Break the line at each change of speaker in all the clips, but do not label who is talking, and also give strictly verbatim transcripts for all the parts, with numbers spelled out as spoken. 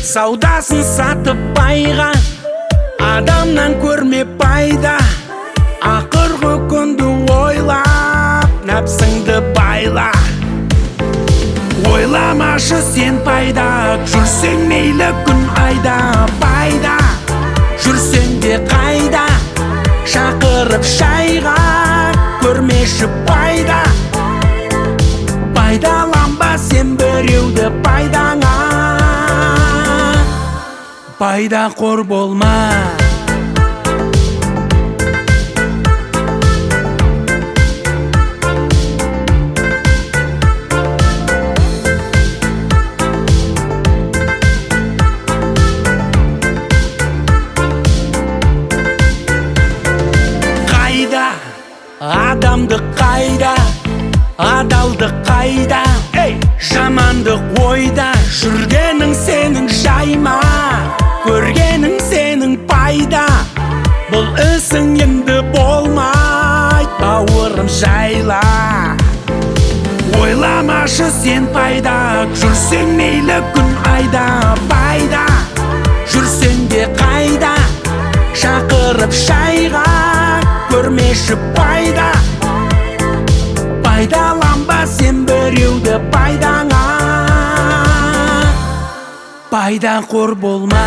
Саудасын сатып пайға, адамнан көрме пайда. Ақырғы күнді ойлап, нәпсіңді байла. Ойламашы сен пайда, жүрсең мейлі күн айда. Пайда, жүрсең де қайда, шақырып шайға, көрмеші пайда. Пайдаланба сен біреуді пайдаңа, пайда қор болма. Қайда адамдық, қайда адалдық, қайда жамандық ойда. Жүргенің сенің жайма, көргенің сенің пайда. Бұл ісің енді болмай, бауырым жайла. Ойламашы сен пайда, жүрсең мейлі күн айда. Пайда, жүрсең де қайда, шақырып шайға, көрмеші пайда. Пайдаланба сен біреуді пайдаңа, пайда қор болма.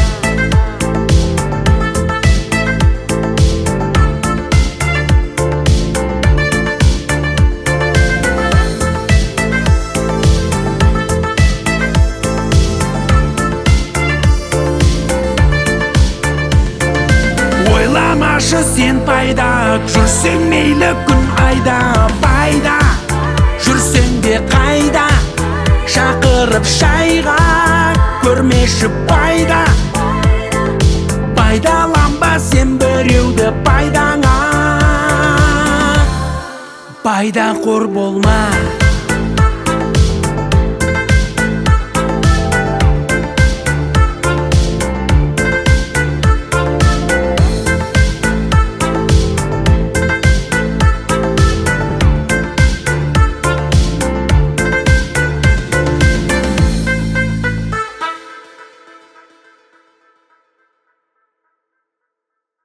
Ойламашы сен пайда, жүрсең мейлі күн айда. Пайда, жүрсең де қайда, шақырып шайға, көрмеші пайда. Пайдаланба сен біреуді пайдаңа, пайда қор болма.